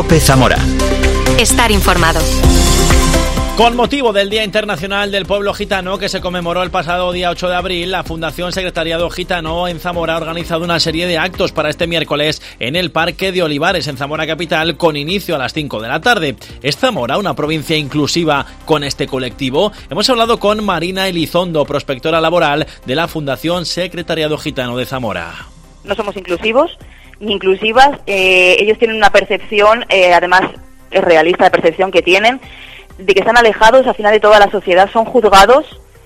COPE Zamora. Estar informado. Con motivo del Día Internacional del Pueblo Gitano, que se conmemoró el pasado día 8 de abril, la Fundación Secretariado Gitano en Zamora ha organizado una serie de actos para este miércoles en el Parque de Olivares, en Zamora Capital, con inicio a las 5 de la tarde. ¿Es Zamora una provincia inclusiva con este colectivo? Hemos hablado con Marina Elizondo, prospectora laboral de la Fundación Secretariado Gitano de Zamora. No somos inclusivos ni inclusivas. Ellos tienen una percepción, además es realista la percepción que tienen, de que están alejados al final de toda la sociedad, son juzgados,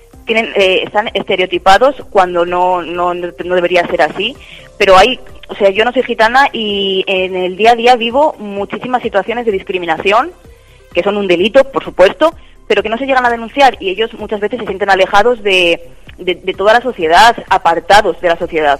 están estereotipados cuando no debería ser así, pero yo no soy gitana y en el día a día vivo muchísimas situaciones de discriminación, que son un delito, por supuesto, pero que no se llegan a denunciar y ellos muchas veces se sienten alejados de toda la sociedad, apartados de la sociedad.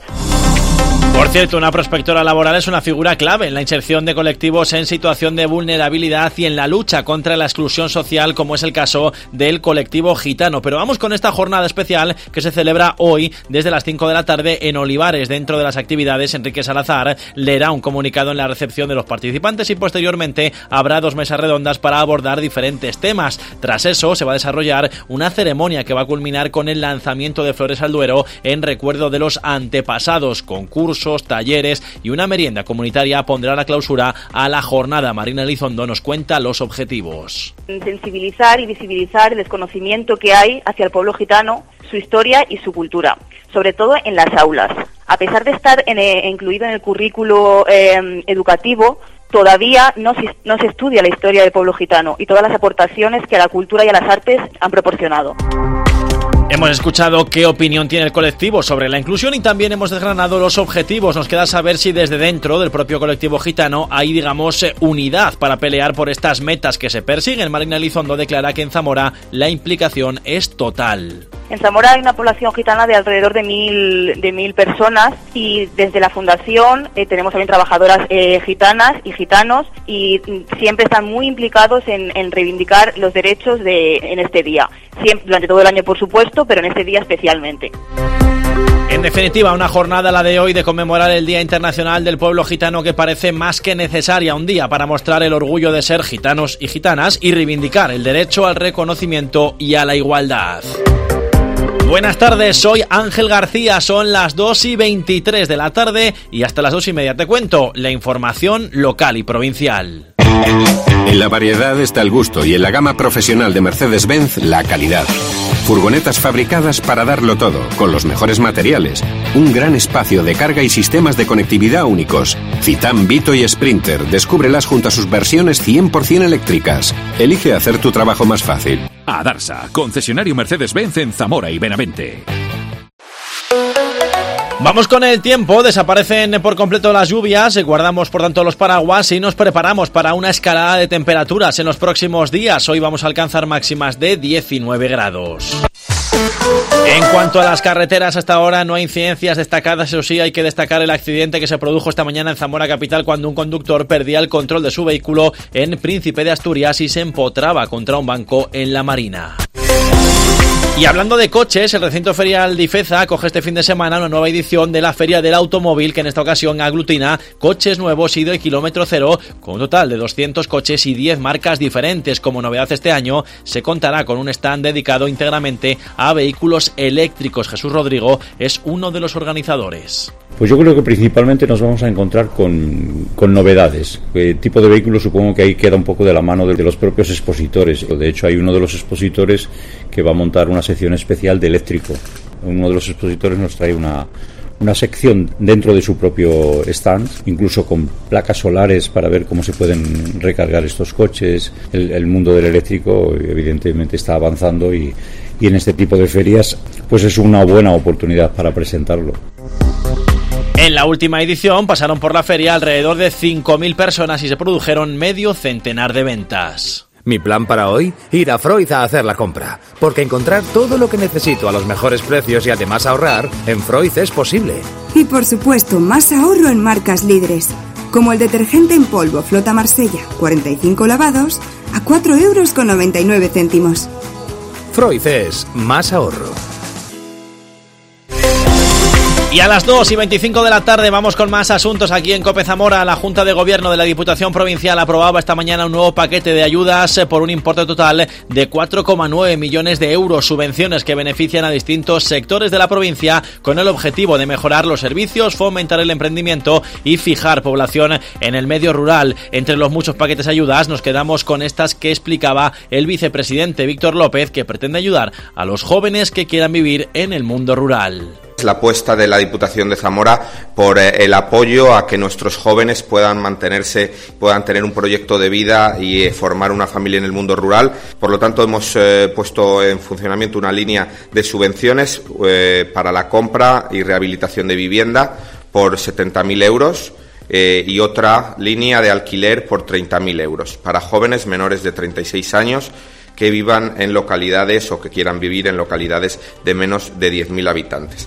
Por cierto, una prospectora laboral es una figura clave en la inserción de colectivos en situación de vulnerabilidad y en la lucha contra la exclusión social, como es el caso del colectivo gitano. Pero vamos con esta jornada especial que se celebra hoy desde las 5 de la tarde en Olivares. Dentro de las actividades, Enrique Salazar leerá un comunicado en la recepción de los participantes y posteriormente habrá 2 mesas redondas para abordar diferentes temas. Tras eso se va a desarrollar una ceremonia que va a culminar con el lanzamiento de flores al Duero en recuerdo de los antepasados. Concursos, talleres y una merienda comunitaria pondrá la clausura a la jornada. Marina Elizondo nos cuenta los objetivos. Sensibilizar y visibilizar el desconocimiento que hay hacia el pueblo gitano, su historia y su cultura, sobre todo en las aulas. A pesar de estar incluido en el currículo educativo, todavía no se estudia la historia del pueblo gitano y todas las aportaciones que a la cultura y a las artes han proporcionado. Hemos escuchado qué opinión tiene el colectivo sobre la inclusión y también hemos desgranado los objetivos. Nos queda saber si desde dentro del propio colectivo gitano hay, unidad para pelear por estas metas que se persiguen. Marina Elizondo declara que en Zamora la implicación es total. En Zamora hay una población gitana de alrededor de 1.000 personas y desde la fundación tenemos también trabajadoras gitanas y gitanos y siempre están muy implicados en reivindicar los derechos en este día. Siempre, durante todo el año, por supuesto, pero en este día especialmente. En definitiva, una jornada, la de hoy, de conmemorar el Día Internacional del Pueblo Gitano, que parece más que necesaria, un día para mostrar el orgullo de ser gitanos y gitanas y reivindicar el derecho al reconocimiento y a la igualdad. Buenas tardes, soy Ángel García, son las 2:23 de la tarde y hasta las 2:30 te cuento la información local y provincial. En la variedad está el gusto y en la gama profesional de Mercedes-Benz la calidad. Furgonetas fabricadas para darlo todo, con los mejores materiales. Un gran espacio de carga y sistemas de conectividad únicos. Citan, Vito y Sprinter, descúbrelas junto a sus versiones 100% eléctricas. Elige hacer tu trabajo más fácil. Adarsa, concesionario Mercedes-Benz en Zamora y Benavente. Vamos con el tiempo, desaparecen por completo las lluvias, guardamos por tanto los paraguas y nos preparamos para una escalada de temperaturas en los próximos días. Hoy vamos a alcanzar máximas de 19 grados. En cuanto a las carreteras, hasta ahora no hay incidencias destacadas, eso sí, hay que destacar el accidente que se produjo esta mañana en Zamora Capital cuando un conductor perdía el control de su vehículo en Príncipe de Asturias y se empotraba contra un banco en La Marina. Y hablando de coches, el recinto ferial de Ifeza acoge este fin de semana una nueva edición de la Feria del Automóvil, que en esta ocasión aglutina coches nuevos y de kilómetro cero, con un total de 200 coches y 10 marcas diferentes. Como novedad este año, se contará con un stand dedicado íntegramente a vehículos eléctricos. Jesús Rodrigo es uno de los organizadores. Pues yo creo que principalmente nos vamos a encontrar con novedades. El tipo de vehículo supongo que ahí queda un poco de la mano de los propios expositores. De hecho, hay uno de los expositores que va a montar una sección especial de eléctrico. Uno de los expositores nos trae una sección dentro de su propio stand, incluso con placas solares para ver cómo se pueden recargar estos coches. El mundo del eléctrico evidentemente está avanzando y en este tipo de ferias pues es una buena oportunidad para presentarlo. En la última edición pasaron por la feria alrededor de 5.000 personas y se produjeron medio centenar de ventas. Mi plan para hoy, ir a Freud a hacer la compra, porque encontrar todo lo que necesito a los mejores precios y además ahorrar, en Freud es posible. Y por supuesto, más ahorro en marcas líderes, como el detergente en polvo Flota Marsella, 45 lavados, a 4,99 €. Freud es más ahorro. Y a las 2:25 de la tarde vamos con más asuntos aquí en COPE Zamora. La Junta de Gobierno de la Diputación Provincial aprobaba esta mañana un nuevo paquete de ayudas por un importe total de 4,9 millones de euros, subvenciones que benefician a distintos sectores de la provincia con el objetivo de mejorar los servicios, fomentar el emprendimiento y fijar población en el medio rural. Entre los muchos paquetes de ayudas nos quedamos con estas que explicaba el vicepresidente Víctor López, que pretende ayudar a los jóvenes que quieran vivir en el mundo rural. La apuesta de la Diputación de Zamora por el apoyo a que nuestros jóvenes puedan mantenerse, puedan tener un proyecto de vida y formar una familia en el mundo rural. Por lo tanto, hemos puesto en funcionamiento una línea de subvenciones para la compra y rehabilitación de vivienda por 70.000 euros. Y otra línea de alquiler por 30.000 euros para jóvenes menores de 36 años que vivan en localidades o que quieran vivir en localidades de menos de 10.000 habitantes.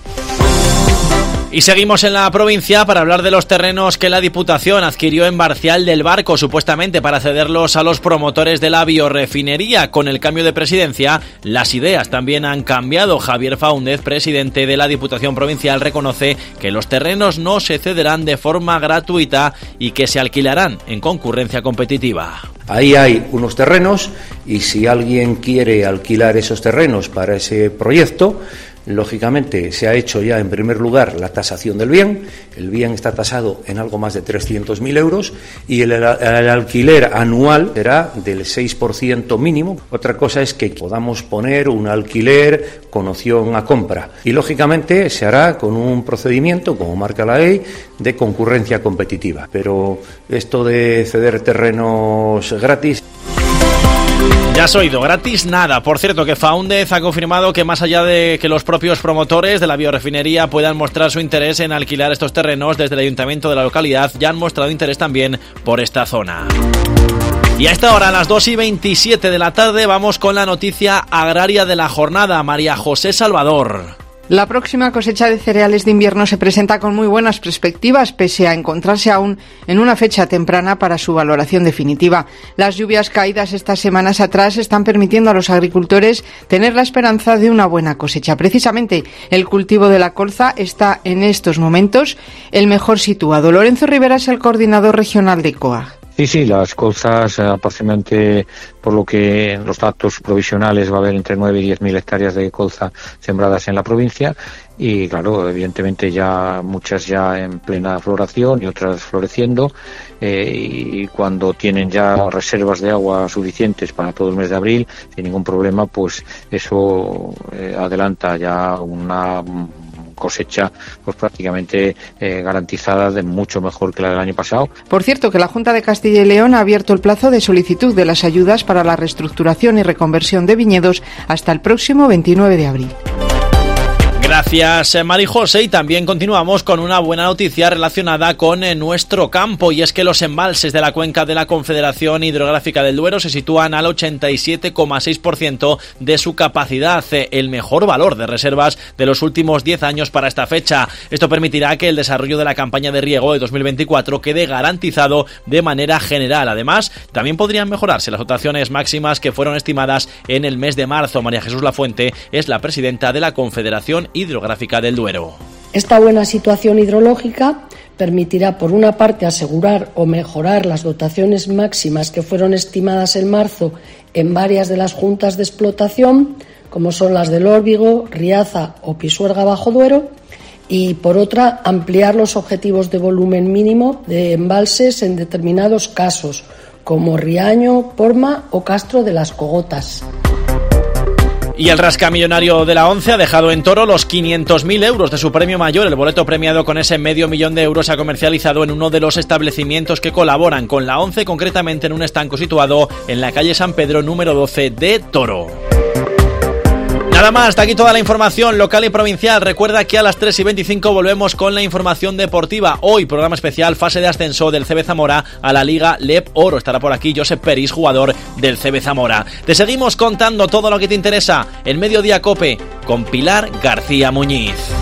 Y seguimos en la provincia para hablar de los terrenos que la Diputación adquirió en Barcial del Barco, supuestamente para cederlos a los promotores de la biorefinería. Con el cambio de presidencia, las ideas también han cambiado. Javier Faúndez, presidente de la Diputación Provincial, reconoce que los terrenos no se cederán de forma gratuita y que se alquilarán en concurrencia competitiva. Ahí hay unos terrenos y si alguien quiere alquilar esos terrenos para ese proyecto, lógicamente se ha hecho ya en primer lugar la tasación del bien. El bien está tasado en algo más de 300.000 euros y el alquiler anual será del 6% mínimo. Otra cosa es que podamos poner un alquiler con opción a compra y lógicamente se hará con un procedimiento, como marca la ley, de concurrencia competitiva. Pero esto de ceder terrenos gratis... Ya has oído, gratis nada. Por cierto, que Faúndez ha confirmado que más allá de que los propios promotores de la biorefinería puedan mostrar su interés en alquilar estos terrenos, desde el ayuntamiento de la localidad ya han mostrado interés también por esta zona. Y a esta hora, a las 2:27 de la tarde, vamos con la noticia agraria de la jornada. María José Salvador. La próxima cosecha de cereales de invierno se presenta con muy buenas perspectivas, pese a encontrarse aún en una fecha temprana para su valoración definitiva. Las lluvias caídas estas semanas atrás están permitiendo a los agricultores tener la esperanza de una buena cosecha. Precisamente, el cultivo de la colza está en estos momentos el mejor situado. Lorenzo Rivera es el coordinador regional de COAG. Sí, las colzas aproximadamente, por lo que en los datos provisionales va a haber entre 9 y 10.000 hectáreas de colza sembradas en la provincia y claro, evidentemente ya muchas ya en plena floración y otras floreciendo y cuando tienen ya reservas de agua suficientes para todo el mes de abril, sin ningún problema, pues eso adelanta ya una cosecha pues prácticamente garantizada, de mucho mejor que la del año pasado. Por cierto, que la Junta de Castilla y León ha abierto el plazo de solicitud de las ayudas para la reestructuración y reconversión de viñedos hasta el próximo 29 de abril. Gracias, Marijose. Y también continuamos con una buena noticia relacionada con nuestro campo, y es que los embalses de la cuenca de la Confederación Hidrográfica del Duero se sitúan al 87,6% de su capacidad, el mejor valor de reservas de los últimos 10 años para esta fecha. Esto permitirá que el desarrollo de la campaña de riego de 2024 quede garantizado de manera general. Además, también podrían mejorarse las dotaciones máximas que fueron estimadas en el mes de marzo. María Jesús Lafuente es la presidenta de la Confederación Hidrográfica del Duero. Esta buena situación hidrológica permitirá, por una parte, asegurar o mejorar las dotaciones máximas que fueron estimadas en marzo en varias de las juntas de explotación, como son las del Órbigo, Riaza o Pisuerga Bajo Duero, y, por otra, ampliar los objetivos de volumen mínimo de embalses en determinados casos, como Riaño, Porma o Castro de las Cogotas. Y el rascamillonario de la ONCE ha dejado en Toro los 500.000 euros de su premio mayor. El boleto premiado con ese $500.000 de euros se ha comercializado en uno de los establecimientos que colaboran con la ONCE, concretamente en un estanco situado en la calle San Pedro número 12 de Toro. Nada más, hasta aquí toda la información local y provincial. Recuerda que a las 3:25 volvemos con la información deportiva. Hoy, programa especial, fase de ascenso del CB Zamora a la Liga LEP Oro. Estará por aquí Josep Peris, jugador del CB Zamora. Te seguimos contando todo lo que te interesa en Mediodía COPE con Pilar García Muñiz.